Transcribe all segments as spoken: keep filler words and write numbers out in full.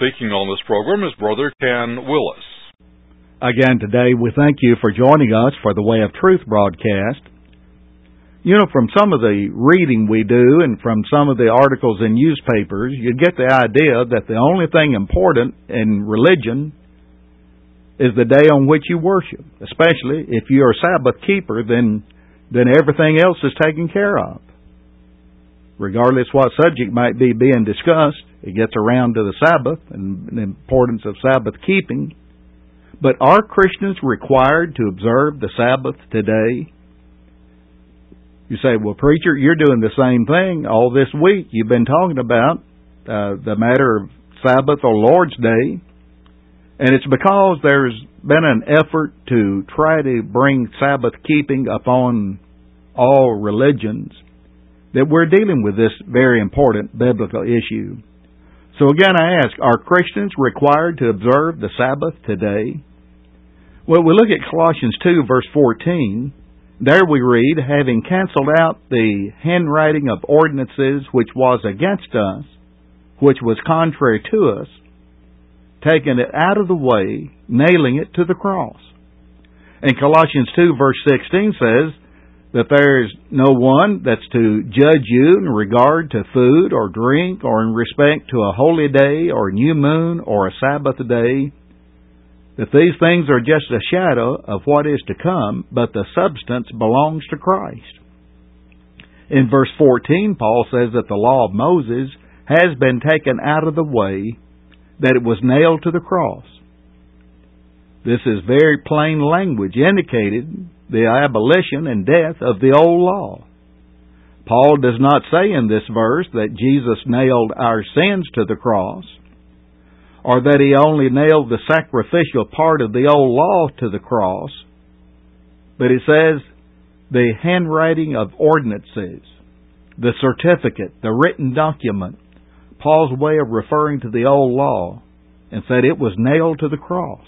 speaking on this program is Brother Ken Willis. Again, today we thank you for joining us for the Way of Truth broadcast. You know, from some of the reading we do and from some of the articles in newspapers, you get the idea that the only thing important in religion is the day on which you worship. Especially if you're a Sabbath keeper, then, then everything else is taken care of. Regardless what subject might be being discussed, it gets around to the Sabbath and the importance of Sabbath keeping. But are Christians required to observe the Sabbath today? You say, well, preacher, you're doing the same thing all this week. You've been talking about uh, the matter of Sabbath or Lord's Day. And it's because there's been an effort to try to bring Sabbath keeping upon all religions that we're dealing with this very important biblical issue. So again, I ask, are Christians required to observe the Sabbath today? Well, we look at Colossians two, verse fourteen. There we read, having canceled out the handwriting of ordinances which was against us, which was contrary to us, taking it out of the way, nailing it to the cross. And Colossians two, verse sixteen says, that there is no one that's to judge you in regard to food or drink or in respect to a holy day or new moon or a Sabbath day, that these things are just a shadow of what is to come, but the substance belongs to Christ. In verse fourteen, Paul says that the law of Moses has been taken out of the way, that it was nailed to the cross. This is very plain language, indicated the abolition and death of the old law. Paul does not say in this verse that Jesus nailed our sins to the cross, or that He only nailed the sacrificial part of the old law to the cross, but it says the handwriting of ordinances, the certificate, the written document, Paul's way of referring to the old law, and said it was nailed to the cross.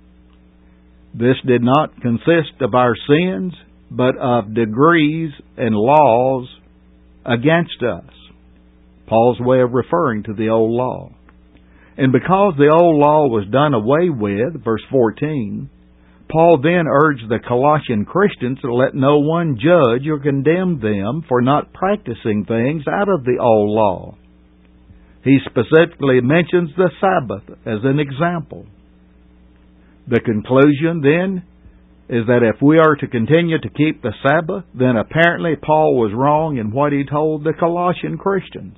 This did not consist of our sins, but of degrees and laws against us. Paul's way of referring to the old law. And because the old law was done away with, verse fourteen, Paul then urged the Colossian Christians to let no one judge or condemn them for not practicing things out of the old law. He specifically mentions the Sabbath as an example. The conclusion, then, is that if we are to continue to keep the Sabbath, then apparently Paul was wrong in what he told the Colossian Christians.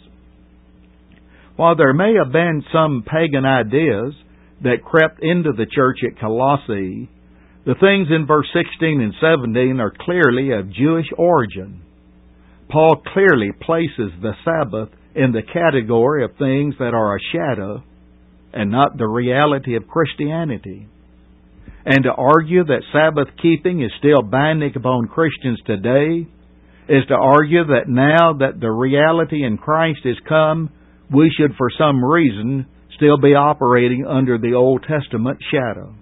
While there may have been some pagan ideas that crept into the church at Colossae, the things in verse sixteen and seventeen are clearly of Jewish origin. Paul clearly places the Sabbath in the category of things that are a shadow and not the reality of Christianity. And to argue that Sabbath keeping is still binding upon Christians today is to argue that now that the reality in Christ has come, we should for some reason still be operating under the Old Testament shadow.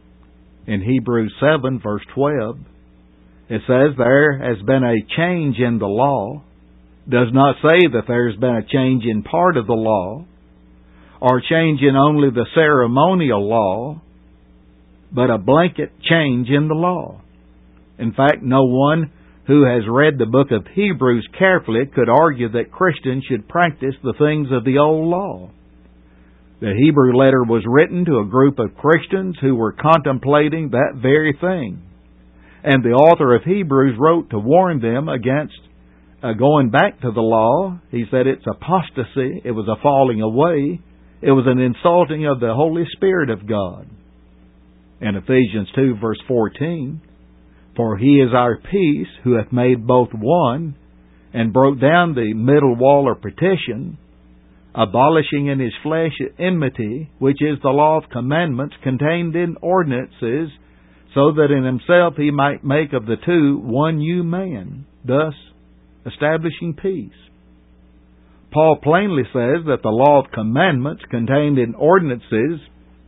In Hebrews seven, verse twelve, it says there has been a change in the law. Does not say that there has been a change in part of the law or change in only the ceremonial law, but a blanket change in the law. In fact, no one who has read the book of Hebrews carefully could argue that Christians should practice the things of the old law. The Hebrew letter was written to a group of Christians who were contemplating that very thing. And the author of Hebrews wrote to warn them against uh, going back to the law. He said it's apostasy, it was a falling away, it was an insulting of the Holy Spirit of God. In Ephesians two, verse fourteen, for He is our peace, who hath made both one, and broke down the middle wall or partition, abolishing in His flesh enmity, which is the law of commandments contained in ordinances, so that in Himself He might make of the two one new man, thus establishing peace. Paul plainly says that the law of commandments contained in ordinances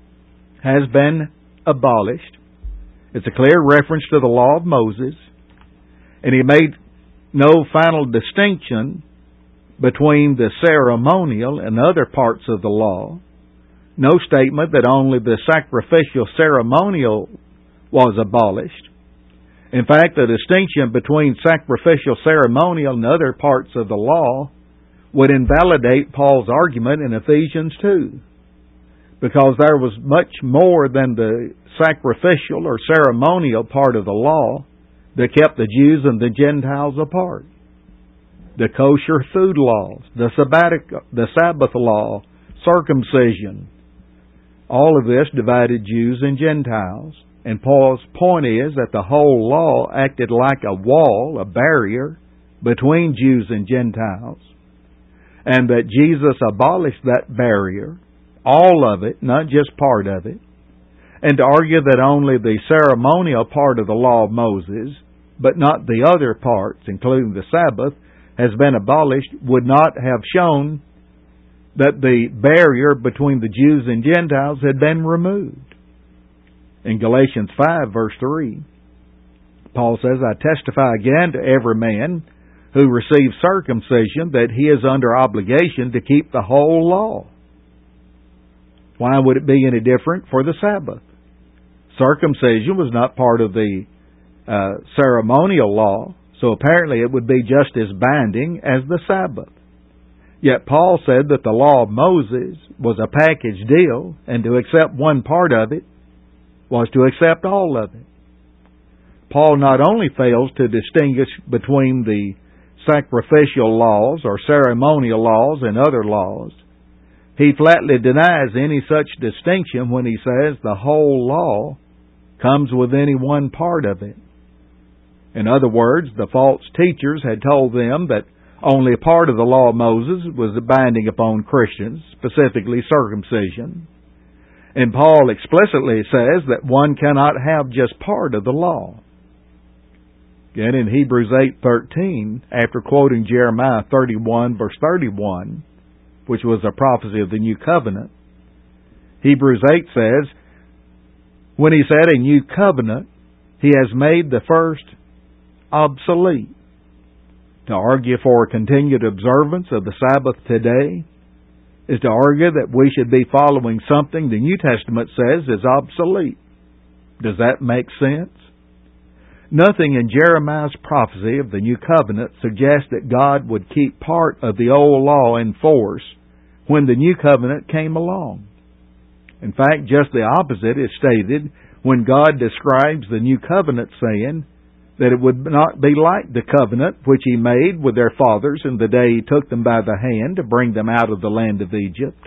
has been abolished. It's a clear reference to the law of Moses, and he made no final distinction between the ceremonial and other parts of the law, no statement that only the sacrificial ceremonial was abolished. In fact, the distinction between sacrificial ceremonial and other parts of the law would invalidate Paul's argument in Ephesians two, because there was much more than the sacrificial or ceremonial part of the law that kept the Jews and the Gentiles apart. The kosher food laws, the sabbatic, the Sabbath law, circumcision, all of this divided Jews and Gentiles. And Paul's point is that the whole law acted like a wall, a barrier, between Jews and Gentiles, and that Jesus abolished that barrier, all of it, not just part of it, and to argue that only the ceremonial part of the law of Moses, but not the other parts, including the Sabbath, has been abolished, would not have shown that the barrier between the Jews and Gentiles had been removed. In Galatians five, verse three, Paul says, I testify again to every man who receives circumcision that he is under obligation to keep the whole law. Why would it be any different for the Sabbath? Circumcision was not part of the uh, ceremonial law, so apparently it would be just as binding as the Sabbath. Yet Paul said that the law of Moses was a package deal, and to accept one part of it was to accept all of it. Paul not only fails to distinguish between the sacrificial laws or ceremonial laws and other laws, he flatly denies any such distinction when he says the whole law comes with any one part of it. In other words, the false teachers had told them that only a part of the law of Moses was binding upon Christians, specifically circumcision. And Paul explicitly says that one cannot have just part of the law. Again, in Hebrews eight thirteen, after quoting Jeremiah thirty-one, verse thirty-one, which was a prophecy of the new covenant, Hebrews eight says, when he said a new covenant, he has made the first obsolete. To argue for a continued observance of the Sabbath today is to argue that we should be following something the New Testament says is obsolete. Does that make sense? Nothing in Jeremiah's prophecy of the New Covenant suggests that God would keep part of the old law in force when the New Covenant came along. In fact, just the opposite is stated when God describes the New Covenant, saying that it would not be like the covenant which He made with their fathers in the day He took them by the hand to bring them out of the land of Egypt.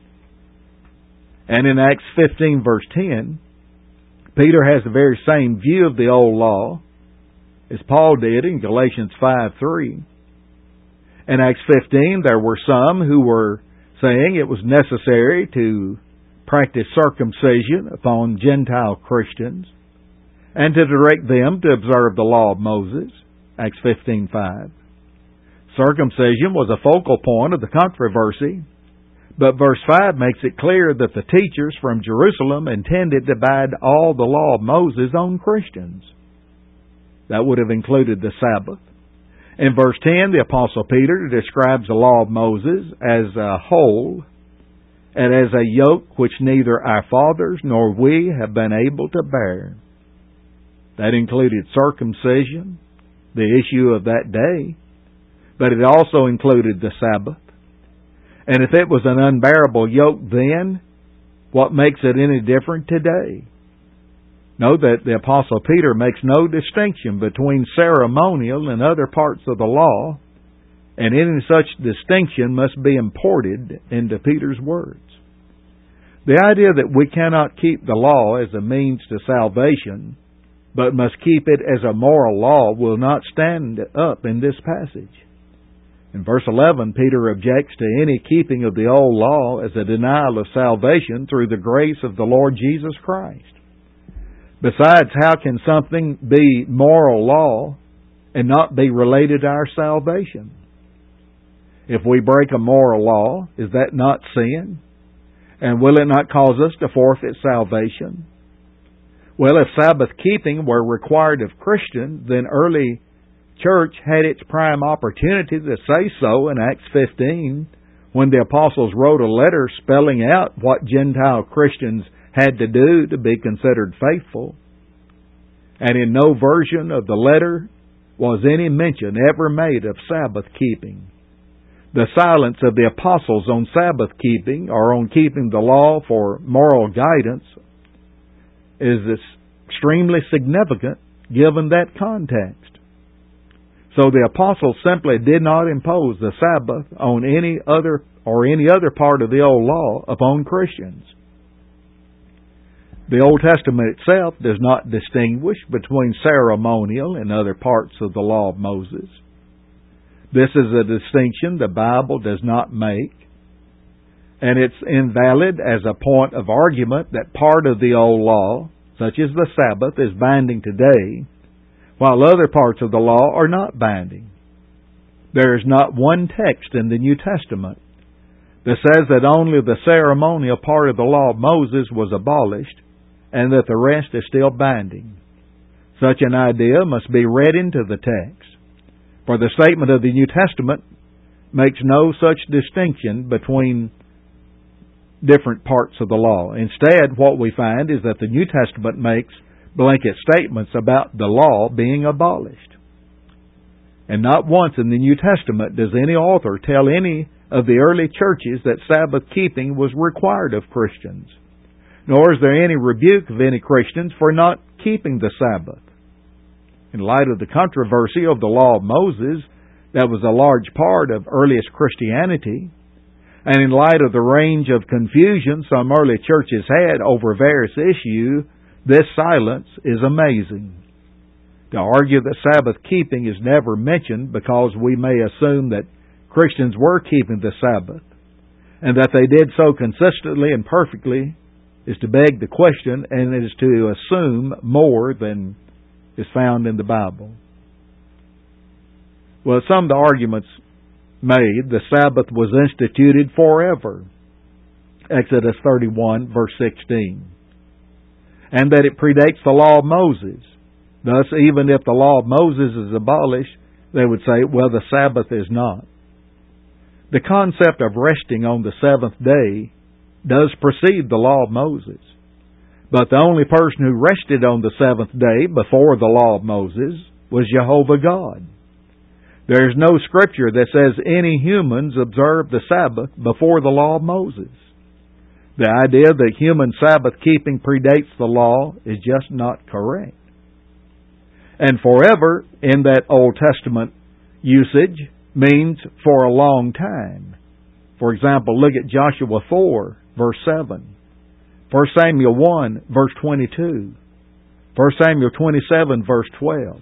And in Acts fifteen, verse ten, Peter has the very same view of the old law as Paul did in Galatians five three. In Acts fifteen, there were some who were saying it was necessary to practice circumcision upon Gentile Christians and to direct them to observe the law of Moses, Acts fifteen five. Circumcision was a focal point of the controversy, but verse five makes it clear that the teachers from Jerusalem intended to bind all the law of Moses on Christians. That would have included the Sabbath. In verse ten, the Apostle Peter describes the law of Moses as a whole and as a yoke which neither our fathers nor we have been able to bear. That included circumcision, the issue of that day, but it also included the Sabbath. And if it was an unbearable yoke then, what makes it any different today? Note that the Apostle Peter makes no distinction between ceremonial and other parts of the law, and any such distinction must be imported into Peter's words. The idea that we cannot keep the law as a means to salvation, but must keep it as a moral law, will not stand up in this passage. In verse eleven, Peter objects to any keeping of the old law as a denial of salvation through the grace of the Lord Jesus Christ. Besides, how can something be moral law and not be related to our salvation? If we break a moral law, is that not sin? And will it not cause us to forfeit salvation? Well, if Sabbath keeping were required of Christians, then early church had its prime opportunity to say so in Acts fifteen, when the apostles wrote a letter spelling out what Gentile Christians had to do to be considered faithful. And in no version of the letter was any mention ever made of Sabbath keeping. The silence of the apostles on Sabbath keeping or on keeping the law for moral guidance is extremely significant given that context. So the apostles simply did not impose the Sabbath on any other or any other part of the old law upon Christians. The Old Testament itself does not distinguish between ceremonial and other parts of the law of Moses. This is a distinction the Bible does not make, and it's invalid as a point of argument that part of the old law, such as the Sabbath, is binding today, while other parts of the law are not binding. There is not one text in the New Testament that says that only the ceremonial part of the law of Moses was abolished and that the rest is still binding. Such an idea must be read into the text, for the statement of the New Testament makes no such distinction between different parts of the law. Instead, what we find is that the New Testament makes blanket statements about the law being abolished. And not once in the New Testament does any author tell any of the early churches that Sabbath keeping was required of Christians, nor is there any rebuke of any Christians for not keeping the Sabbath. In light of the controversy of the law of Moses, that was a large part of earliest Christianity, and in light of the range of confusion some early churches had over various issues, this silence is amazing. To argue that Sabbath keeping is never mentioned because we may assume that Christians were keeping the Sabbath, and that they did so consistently and perfectly, is to beg the question, and it is to assume more than is found in the Bible. Well, some of the arguments made, the Sabbath was instituted forever. Exodus thirty-one, verse sixteen. And that it predates the law of Moses. Thus, even if the law of Moses is abolished, they would say, well, the Sabbath is not. The concept of resting on the seventh day does precede the law of Moses. But the only person who rested on the seventh day before the law of Moses was Jehovah God. There is no scripture that says any humans observed the Sabbath before the law of Moses. The idea that human Sabbath keeping predates the law is just not correct. And forever in that Old Testament usage means for a long time. For example, look at Joshua four, verse seven. First Samuel one, verse twenty-two. First Samuel twenty-seven, verse twelve.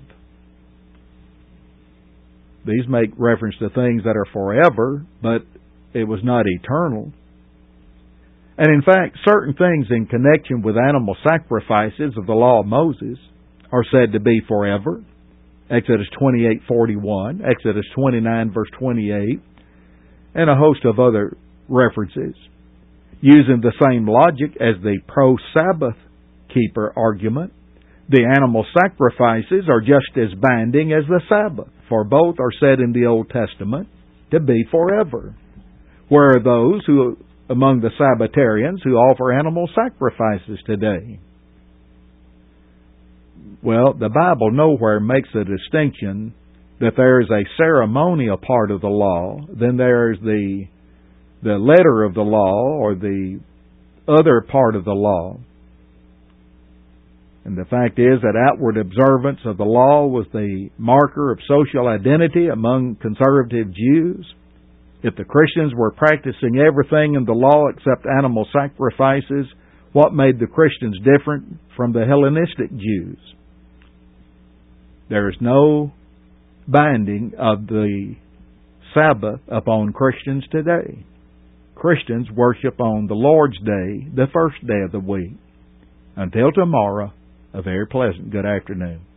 These make reference to things that are forever, but it was not eternal. And in fact, certain things in connection with animal sacrifices of the law of Moses are said to be forever. Exodus twenty-eight forty-one, Exodus twenty-nine, verse twenty-eight, and a host of other references. Using the same logic as the pro-Sabbath keeper argument, the animal sacrifices are just as binding as the Sabbath, for both are said in the Old Testament to be forever. Where are those who among the Sabbatarians who offer animal sacrifices today? Well, the Bible nowhere makes a distinction that there is a ceremonial part of the law, then there is the the letter of the law or the other part of the law. And the fact is that outward observance of the law was the marker of social identity among conservative Jews. If the Christians were practicing everything in the law except animal sacrifices, what made the Christians different from the Hellenistic Jews? There is no binding of the Sabbath upon Christians today. Christians worship on the Lord's Day, the first day of the week. Until tomorrow, a very pleasant good afternoon.